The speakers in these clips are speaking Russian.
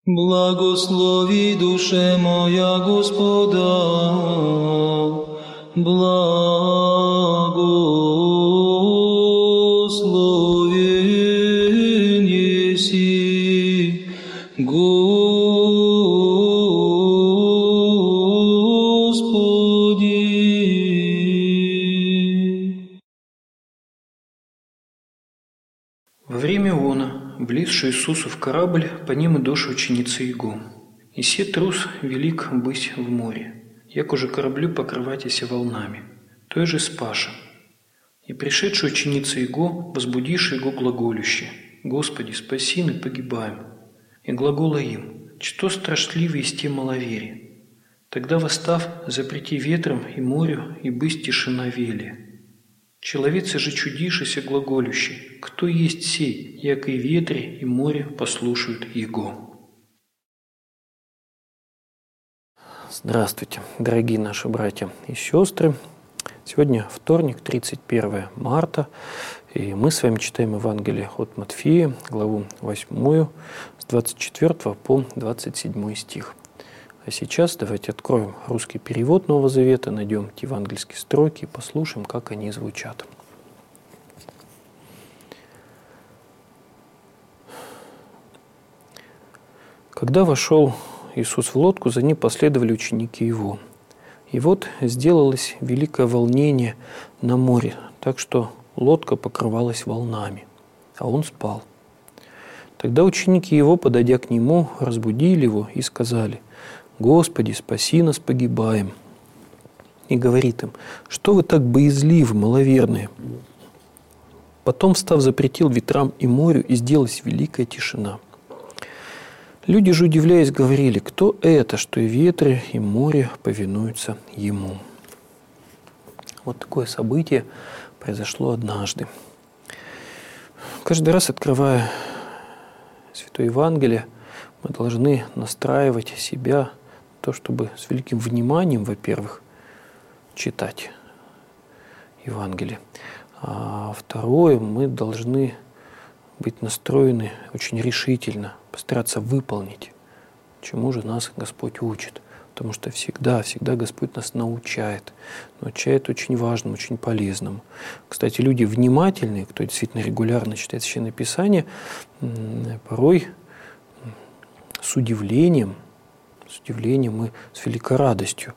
Благослови, душе моя, Господа, благословен еси, Господи. Во время она, близший Иисусу в корабль, по ним и доши ученицы Его. И се трус велик быть в море, як уже кораблю покрыватися волнами, той же спаша. И пришедшие ученицы Его, возбудивши Его глаголюще: «Господи, спаси, мы погибаем». И глагола им: «Что страшливее с те маловерие? Тогда восстав, запрети ветром и морю, и бысть тишина велия. Человеце же чудишися глаголющий: кто есть сей, як и ветре, и море послушают Его». Здравствуйте, дорогие наши братья и сестры. Сегодня вторник, 31 марта, и мы с вами читаем Евангелие от Матфея, главу 8, с 24 по 27 стих. А сейчас давайте откроем русский перевод Нового Завета, найдем те евангельские строки и послушаем, как они звучат. Когда вошел Иисус в лодку, за ним последовали ученики Его. И вот сделалось великое волнение на море, так что лодка покрывалась волнами, а Он спал. Тогда ученики Его, подойдя к Нему, разбудили Его и сказали: «Господи, спаси нас, погибаем». И говорит им: «Что вы так боязливы, маловерные?» Потом, встав, запретил ветрам и морю, и сделалась великая тишина. Люди же, удивляясь, говорили: «Кто это, что и ветры, и море повинуются Ему?» Вот такое событие произошло однажды. Каждый раз, открывая Святое Евангелие, мы должны настраивать себя на то, чтобы с великим вниманием, во-первых, читать Евангелие. А второе, мы должны быть настроены очень решительно, постараться выполнить, чему же нас Господь учит. Потому что всегда Господь нас научает. Научает очень важному, очень полезному. Кстати, люди внимательные, кто действительно регулярно читает Священное Писание, порой с удивлением и с великой радостью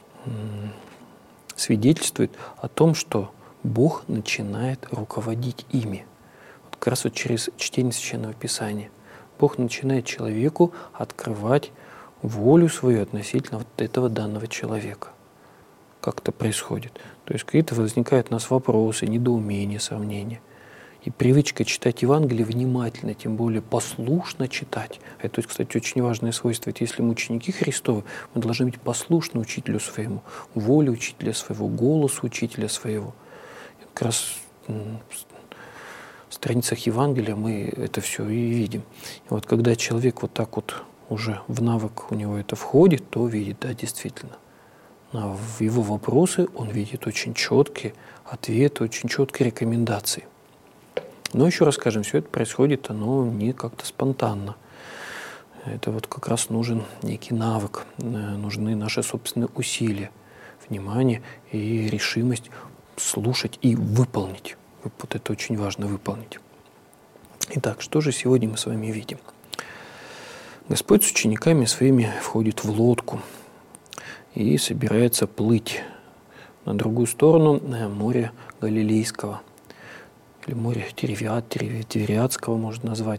свидетельствует о том, что Бог начинает руководить ими. Как раз вот через чтение Священного Писания Бог начинает человеку открывать волю свою относительно вот этого данного человека. Как это происходит? То есть какие-то возникают у нас вопросы, недоумения, сомнения. И привычка читать Евангелие внимательно, тем более послушно читать. Это, кстати, очень важное свойство. Ведь если мы ученики Христовы, мы должны быть послушны учителю своему, воле учителя своего, голосу учителя своего. И как раз в страницах Евангелия мы это все и видим. И вот когда человек вот так вот уже в навык у него это входит, то видит, да, действительно. А в его вопросы он видит очень четкие ответы, очень четкие рекомендации. Но еще раз скажем, все это происходит, оно не как-то спонтанно. Это вот как раз нужен некий навык, нужны наши собственные усилия, внимание и решимость слушать и выполнить. Вот это очень важно — выполнить. Итак, что же сегодня мы с вами видим? Господь с учениками своими входит в лодку и собирается плыть на другую сторону моря Галилейского, или моря Тивериадского можно назвать.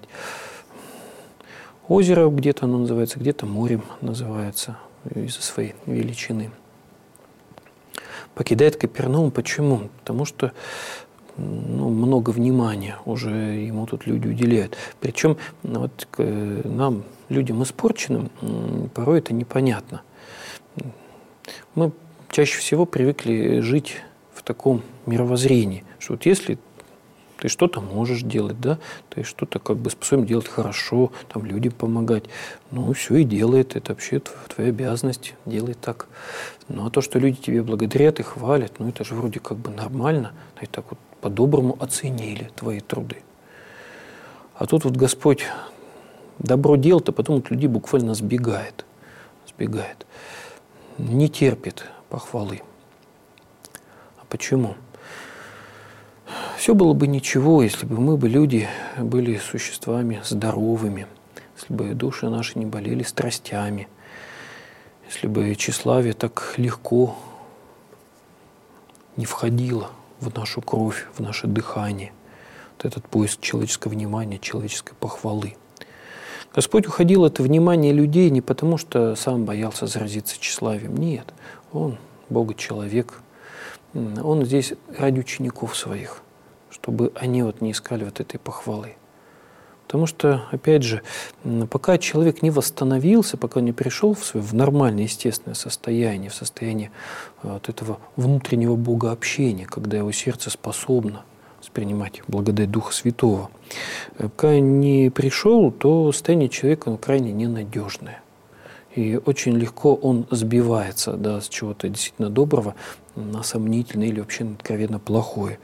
Озеро где-то оно называется, где-то морем называется из-за своей величины. Покидает Капернаум. Почему? Потому что много внимания уже ему тут люди уделяют. Причем вот нам, людям испорченным, порой это непонятно. Мы чаще всего привыкли жить в таком мировоззрении, что вот если ты что-то можешь делать, да, ты что-то как бы способен делать хорошо, там людям помогать, все и делает, это вообще твоя обязанность, делай так. А то, что люди тебе благодарят и хвалят, это же вроде как бы нормально, и так вот по-доброму оценили твои труды. А тут вот Господь добро делает, а потом от людей буквально сбегает. Не терпит похвалы. А почему? Все было бы ничего, если бы мы, люди, были существами здоровыми, если бы души наши не болели страстями, если бы тщеславие так легко не входило в нашу кровь, в наше дыхание, вот этот поиск человеческого внимания, человеческой похвалы. Господь уходил от внимания людей не потому, что сам боялся заразиться тщеславием. Нет, Он Бога-человек. Он здесь ради учеников своих, чтобы они не искали этой похвалы. Потому что, опять же, пока человек не восстановился, пока он не пришел в нормальное, естественное состояние, в состояние этого внутреннего богообщения, когда его сердце способно воспринимать благодать Духа Святого, пока не пришел, то состояние человека крайне ненадежное. И очень легко он сбивается с чего-то действительно доброго на сомнительное или вообще откровенно плохое.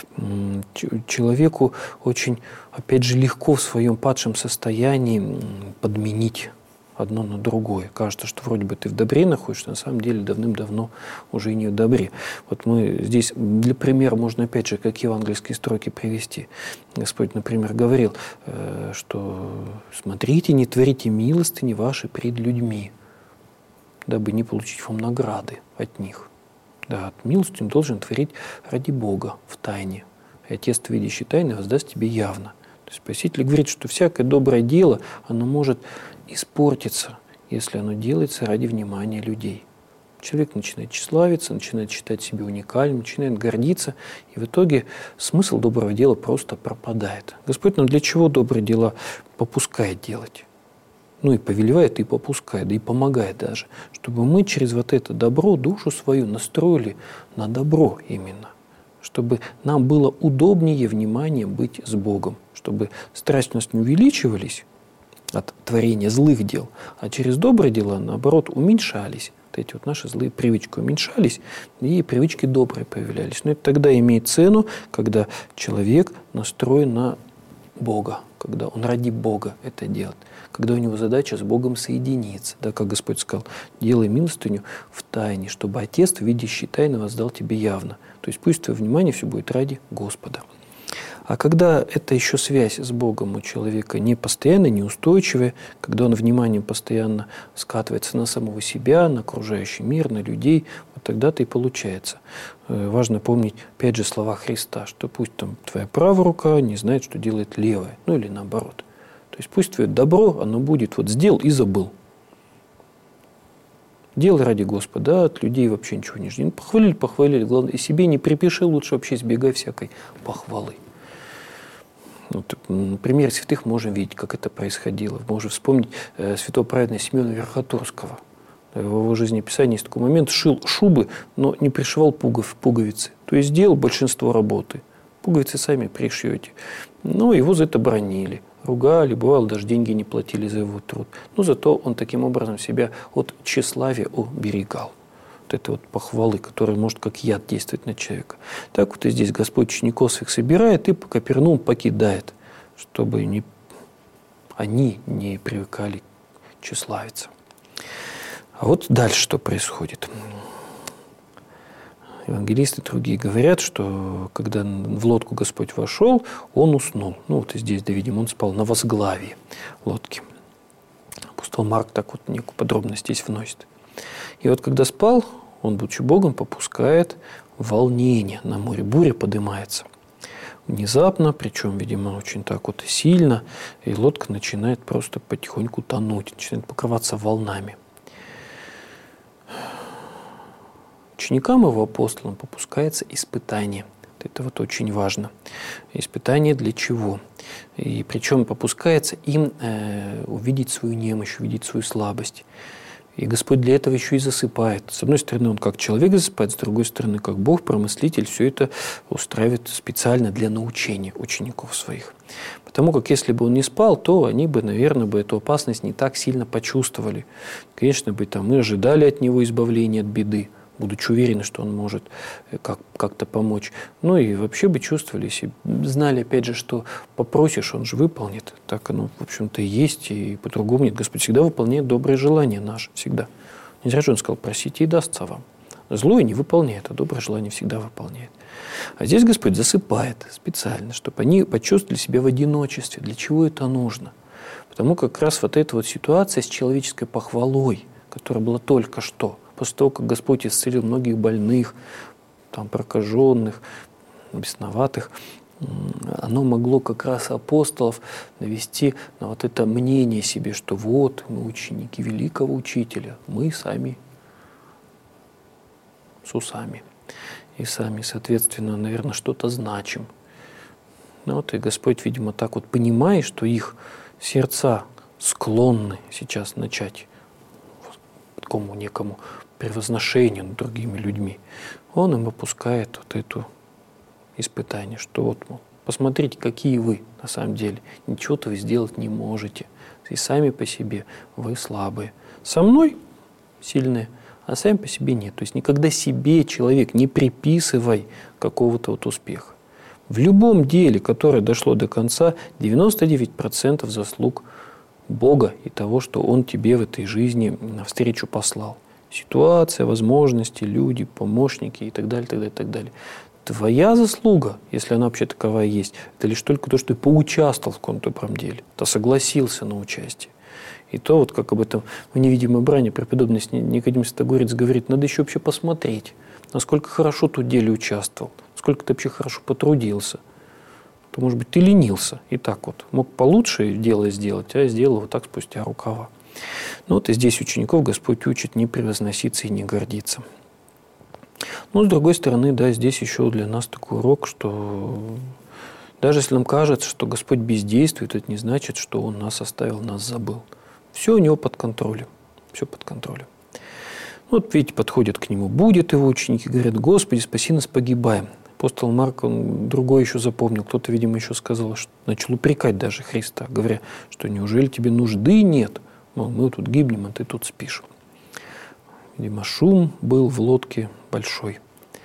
Человеку очень, опять же, легко в своем падшем состоянии подменить одно на другое. Кажется, что вроде бы ты в добре находишься, на самом деле давным-давно уже и не в добре. Мы здесь для примера можно опять же как евангельские строки привести. Господь, например, говорил, что смотрите, не творите милостыни ваши пред людьми, дабы не получить вам награды от них. Милостыню должен творить ради Бога в тайне. И Отец, видящий тайны, воздаст тебе явно. То есть Спаситель говорит, что всякое доброе дело, оно может испортиться, если оно делается ради внимания людей. Человек начинает тщеславиться, начинает считать себя уникальным, начинает гордиться, и в итоге смысл доброго дела просто пропадает. Господь нам для чего добрые дела попускает делать? И повелевает, и попускает, и помогает даже, чтобы мы через это добро душу свою настроили на добро именно, чтобы нам было удобнее внимание быть с Богом, чтобы страсть у нас не увеличивались от творения злых дел, а через добрые дела, наоборот, уменьшались. Эти наши злые привычки уменьшались, и привычки добрые появлялись. Но это тогда имеет цену, когда человек настроен на Бога, когда он ради Бога это делает, когда у него задача с Богом соединиться. Как Господь сказал, делай милостыню в тайне, чтобы Отец, видящий тайно, воздал тебе явно. То есть пусть твое внимание все будет ради Господа. А когда это еще связь с Богом у человека не постоянная, неустойчивая, когда он вниманием постоянно скатывается на самого себя, на окружающий мир, на людей, тогда-то и получается. Важно помнить, опять же, слова Христа, что пусть твоя правая рука не знает, что делает левая, или наоборот. То есть пусть твое добро, оно будет сделал и забыл. Делай ради Господа, от людей вообще ничего не жди. Похвалили, главное, и себе не припиши, лучше вообще избегай всякой похвалы. На примере святых можем видеть, как это происходило. Можем вспомнить святого праведного Симеона Верхотурского. В его жизнеописании есть такой момент: шил шубы, но не пришивал пуговицы. То есть сделал большинство работы. Пуговицы сами пришьете. Но его за это бранили, ругали, бывало, даже деньги не платили за его труд. Но зато он таким образом себя от тщеславия уберегал. Это похвалы, которые может как яд действовать на человека. Так и здесь Господь учеников своих собирает и Капернаум покидает, чтобы они не привыкали тщеславиться. А дальше что происходит? Евангелисты другие говорят, что когда в лодку Господь вошел, он уснул. И здесь, видим, он спал на возглавии лодки. Апостол Марк так некую подробность здесь вносит. И когда спал, он, будучи Богом, попускает волнение на море. Буря поднимается внезапно, причем, видимо, очень так сильно, и лодка начинает просто потихоньку тонуть, начинает покрываться волнами. Ученикам его, апостолам, попускается испытание. Это очень важно. Испытание для чего? И причем попускается им увидеть свою немощь, увидеть свою слабость. И Господь для этого еще и засыпает. С одной стороны, Он как человек засыпает, с другой стороны, как Бог, промыслитель, все это устраивает специально для научения учеников своих. Потому как если бы он не спал, то они бы, наверное, эту опасность не так сильно почувствовали. Конечно, мы ожидали от него избавления от беды. будучи уверены, что он может как-то помочь. Ну и вообще бы чувствовали себя, знали, опять же, что попросишь, он же выполнит. Так оно, в общем-то, и есть, и по-другому нет. Господь всегда выполняет добрые желания наши, всегда. Не зря же он сказал, просите и дастся вам. Злое не выполняет, а доброе желание всегда выполняет. А здесь Господь засыпает специально, чтобы они почувствовали себя в одиночестве. Для чего это нужно? Потому как раз вот эта вот ситуация с человеческой похвалой, которая была только что, после того, как Господь исцелил многих больных, там, прокаженных, бесноватых, оно могло как раз апостолов навести на вот это мнение себе, что вот мы ученики великого учителя, мы сами с усами. И сами, соответственно, наверное, что-то значим. Ну вот и Господь, видимо, так вот понимая, что их сердца склонны сейчас начать к такому некому превозношению над другими людьми, Он им опускает вот это испытание, что вот, мол, посмотрите, какие вы на самом деле. Ничего-то вы сделать не можете. И сами по себе вы слабые. Со мной сильные, а сами по себе нет. То есть никогда себе, человек, не приписывай какого-то вот успеха. В любом деле, которое дошло до конца, 99% заслуг Бога и того, что Он тебе в этой жизни навстречу послал. Ситуация, возможности, люди, помощники и так далее, так далее, так далее. Твоя заслуга, если она вообще таковая есть, это лишь только то, что ты поучаствовал в каком-то добром деле, ты согласился на участие. И то, вот как об этом в невидимой брани преподобный Никодим Святогорец говорит, надо еще вообще посмотреть, насколько хорошо ты в деле участвовал, насколько ты вообще хорошо потрудился. То, может быть, ты ленился и так вот. Мог получше дело сделать, а сделал вот так спустя рукава. Ну вот и здесь учеников Господь учит не превозноситься и не гордиться. Но с другой стороны, да, здесь еще для нас такой урок, что даже если нам кажется, что Господь бездействует, это не значит, что Он нас оставил, нас забыл. Все у Него под контролем. Все под контролем. Вот видите, подходят к Нему, будет Его ученики, говорят, Господи, спаси нас, погибаем. Апостол Марк, он другой еще запомнил, кто-то, видимо, еще сказал, что начал упрекать даже Христа, говоря, что неужели тебе нужды нет? Мол, мы тут гибнем, а ты тут спишь. Видимо, шум был в лодке большой.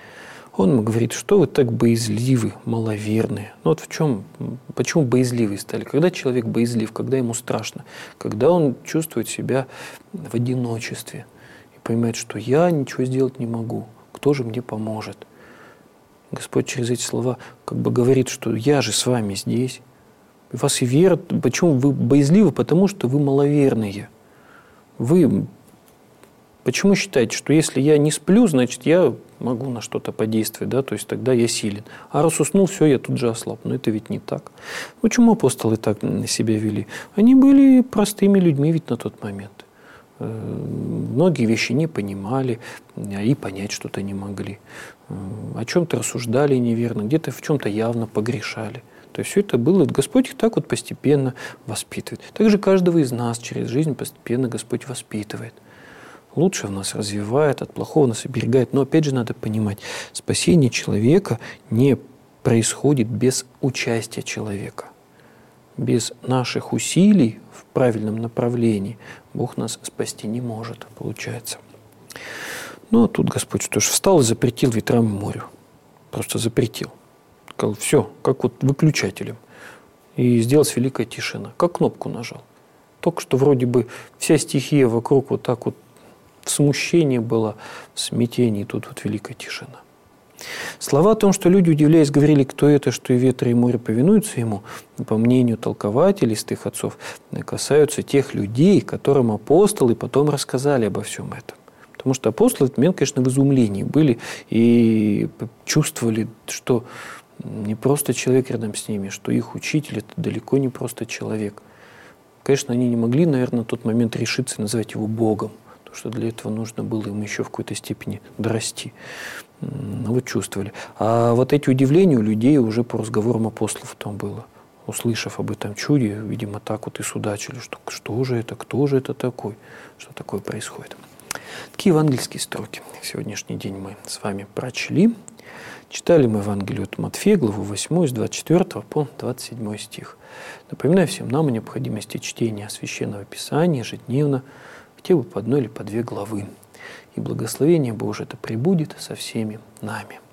Он ему говорит, что вы так боязливы, маловерные. Ну вот в чем, почему боязливые стали? Когда человек боязлив, когда ему страшно, когда он чувствует себя в одиночестве и понимает, что я ничего сделать не могу, кто же мне поможет? Господь через эти слова как бы говорит, что я же с вами здесь. И вас и вера. Почему вы боязливы? Потому что вы маловерные. Вы почему считаете, что если я не сплю, значит, я могу на что-то подействовать, да, то есть тогда я силен. А раз уснул, все, я тут же ослаб. Но это ведь не так. Почему апостолы так себя вели? Они были простыми людьми ведь на тот момент. Многие вещи не понимали и понять что-то не могли. О чем-то рассуждали неверно, где-то в чем-то явно погрешали. То есть все это было, Господь их так вот постепенно воспитывает. Также каждого из нас через жизнь постепенно Господь воспитывает. Лучше в нас развивает, от плохого нас оберегает. Но опять же надо понимать, спасение человека не происходит без участия человека. Без наших усилий в правильном направлении Бог нас спасти не может, получается. Ну, а тут Господь что ж, встал и запретил ветрам и морю. Просто запретил. Сказал, все, как вот выключателем. И сделалась великая тишина. Как кнопку нажал. Только что вроде бы вся стихия вокруг вот так вот в смущении была, в смятении, тут вот великая тишина. Слова о том, что люди, удивляясь, говорили, кто это, что и ветры, и море повинуются ему, по мнению толкователей, святых отцов, касаются тех людей, которым апостолы потом рассказали обо всем этом. Потому что апостолы в этот момент, конечно, в изумлении были и чувствовали, что не просто человек рядом с ними, что их учитель – это далеко не просто человек. Конечно, они не могли, наверное, на тот момент решиться называть его Богом, потому что для этого нужно было им еще в какой-то степени дорасти. Ну, вот чувствовали. А вот эти удивления у людей уже по разговорам апостолов там было. Услышав об этом чуде, видимо, так вот и судачили, что кто же это такой, что такое происходит. Такие евангельские строки в сегодняшний день мы с вами прочли. Читали мы Евангелие от Матфея, главу 8, с 24 по 27 стих. Напоминаю всем нам о необходимости чтения Священного Писания ежедневно, хотя бы по одной или по две главы. И благословение Божие это пребудет со всеми нами.